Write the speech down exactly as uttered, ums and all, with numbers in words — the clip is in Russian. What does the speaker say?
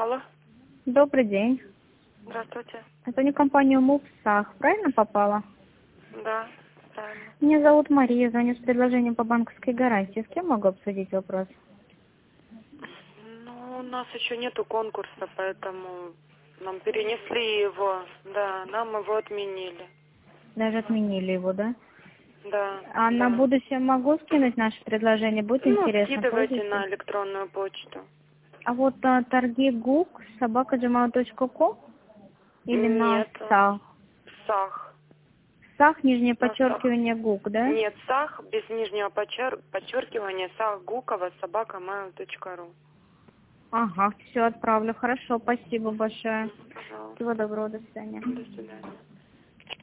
Алло, Добрый день. здравствуйте. Это не компания МУПСАХ, правильно попала? Да, правильно. Меня зовут Мария, звоню с предложением по банковской гарантии. С кем могу обсудить вопрос? Ну, у нас еще нету конкурса, поэтому нам перенесли его. Да, нам его отменили. Даже отменили его, да? Да, А да. на будущее могу скинуть наше предложение? Будет Ну, интересно? скидывайте Пользуйтесь. на электронную почту. А вот а, торги ГУК, собака джимайл точка ком или на Нет, САХ? САХ. САХ, нижнее На САХ. подчеркивание ГУК, да? Нет, САХ без нижнего подчер... подчеркивания, САХ Гукова, собака mail точка ру. Ага, все, отправлю. Хорошо, спасибо большое. Пожалуйста. Всего доброго, до свидания. До свидания.